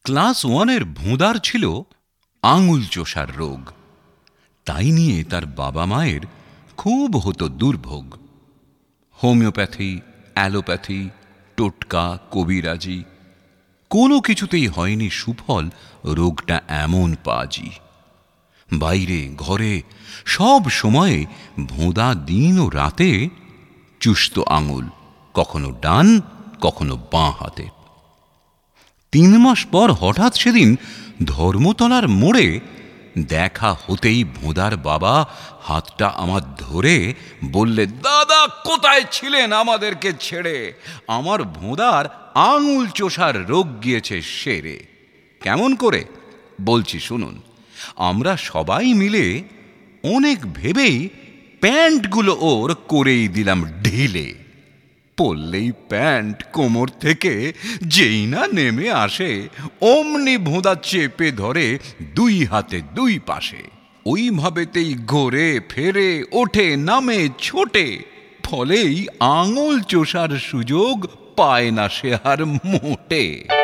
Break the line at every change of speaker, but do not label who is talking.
Class ওয়ানের ভোঁদার ছিল আঙুল চোষার রোগ। তাই নিয়ে তার বাবা মায়ের খুব হতো দুর্ভোগ। হোমিওপ্যাথি, অ্যালোপ্যাথি, টোটকা, কবিরাজি কোনো কিছুতেই হয়নি সুফল। রোগটা এমন পাজি, বাইরে ঘরে সব সময়ে ভোঁদা দিন ও রাতে চুষত আঙুল, কখনো ডান কখনো বাঁ হাতে। ৩ মাস পর হঠাৎ সেদিন ধর্মতলার মোড়ে দেখা হতেই ভোঁদার বাবা হাতটা আমার ধরে বললে, দাদা কোথায় ছিলেন আমাদেরকে ছেড়ে? আমার ভোঁদার আঙুল চোষার রোগ গিয়েছে সেরে। কেমন করে বলছি শুনুন। আমরা সবাই মিলে অনেক ভেবেই প্যান্টগুলো ওর করেই দিলাম ঢিলে। পরলেই প্যান্ট কোমর থেকে যেই না নেমে আসে, অমনি ভোঁদা চেপে ধরে ২ হাতে ২ পাশে। ওই ভাবেতেই ঘোরে ফেরে, ওঠে নামে ছোটে, ফলেই আঙুল চোষার সুযোগ পায় না সে আর মোটে।